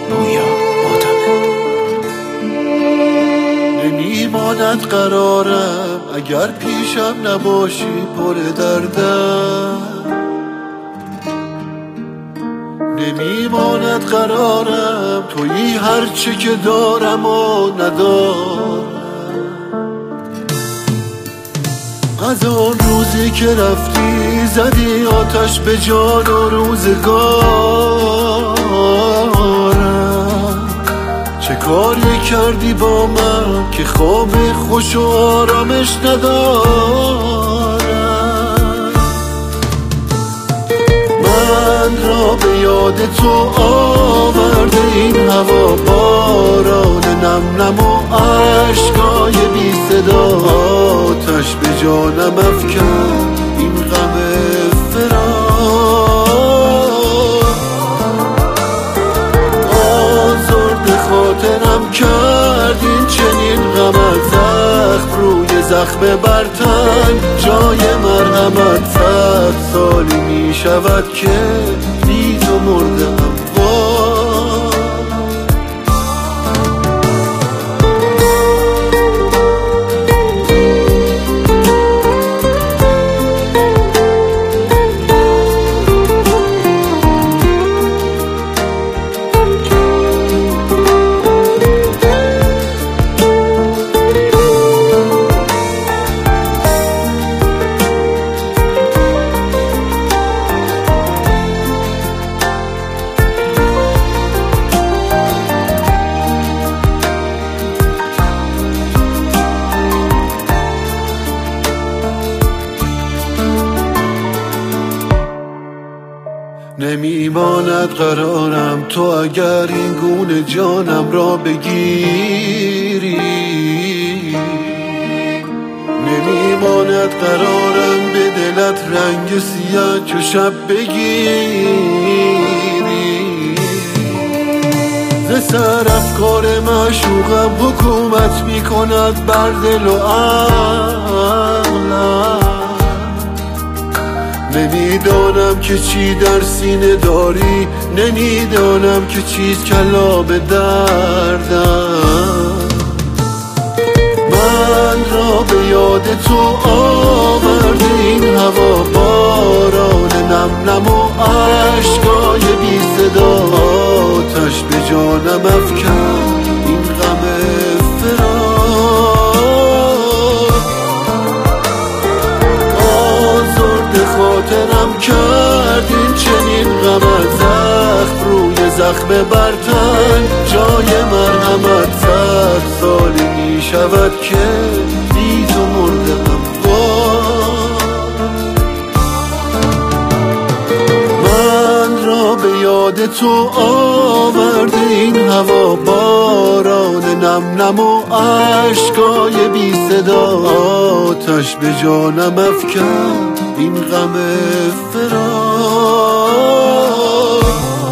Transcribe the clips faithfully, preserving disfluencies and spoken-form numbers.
بویا آدمه. نمیماند قرارم اگر پیشم نباشی پر دردم، نمیماند قرارم تویی هرچه که دارم و ندارم. از آن روزی که رفتی زدی آتش به جان و روزگارم، چه کاری کردی با من که خواب خوش و آرامش ندارم. من را به یاد تو آورده این هوا، باران نم نم و عشقای بی صدا، آتش به جانم افکن این غم فراق. آزرد خاطرم کردین چنین غم، زخم روی زخم برتن جای مرحمت. صد سالی می شود که بی تو مردم. نمیماند قرارم تو اگر این گونه جانم را بگیری، نمیماند قرارم به دلت رنگ سیاه چو شب بگیری. ز سر افکار معشوقم حکومت میکند بر دل و عقلم، نمیدانم که چی در سینه داری، نمیدانم که چیز کلا به دردم. من را به یاد تو آورده این هوا، باران نم نم و عشقای بی صدا، آتش به جانم افکن این غم فراق. آزرد خاطرم کردین چنین غم، زخم روی زخم برتن جای مرحمت. صد سالی می شود که بی تو مردم. من را به یاد تو آورده این هوا، باران نم نم و عشقای بی صدا، آتش به جانم افکن این غم فراق.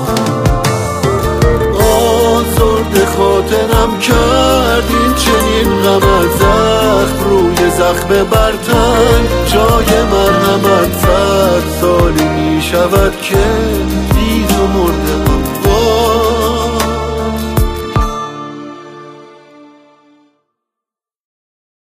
آزرد خاطرم کردین چنین غم، زخم روی زخم برتن جای مرحمت. صد سالی می شود که بی تو مردم.